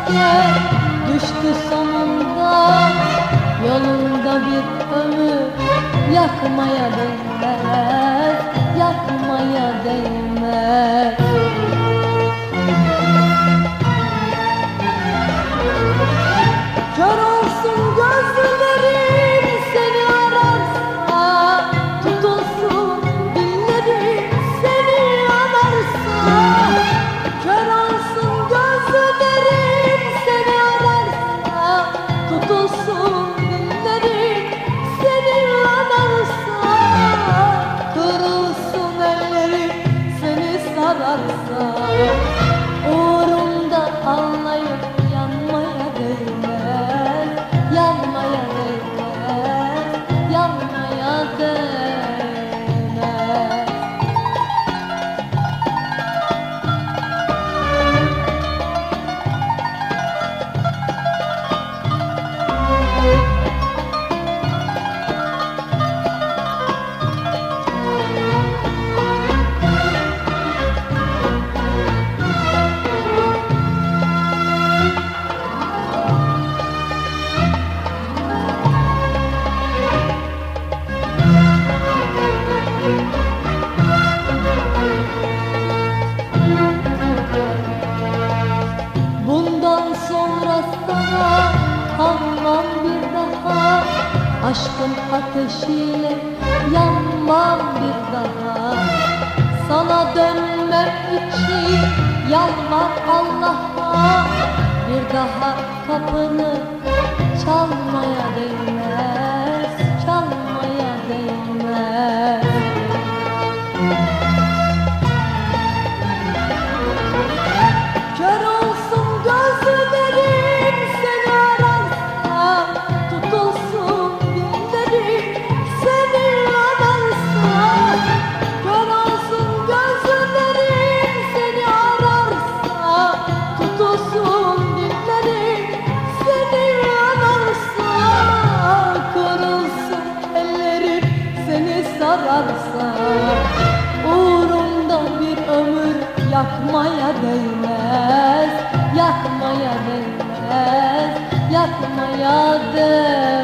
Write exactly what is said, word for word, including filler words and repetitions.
asker düştü sonunda. Yolunda bir ömür yakmaya değmez, yakmaya değmez. Kör olsun gözlerim seni ararsa, tutulsun dillerim seni anarsa. Kör olsun gözlerim seni ararsa, tutulsun dillerim seni anarsa. Kırılsın ellerim seni sararsa, uğrunda anlayıp yanmaya değmez, yanmaya değmez, yanmaya değmez. Bundan sonra sana kanmam bir daha, aşkın ateşiyle yanmam bir daha. Sana dönmem için yalvar Allah'a, bir daha kapını çalmaya değmez, çalmaya değmez. Kör olsun gözlerim seni ararsa, tutulsun dillerim seni anarsa. Kör olsun gözlerim seni ararsa, tutulsun dillerim seni anarsa. Kırılsın ellerim seni sararsa, uğrunda bir ömür yakmaya değmez, yakmaya değmez, yakmaya değmez.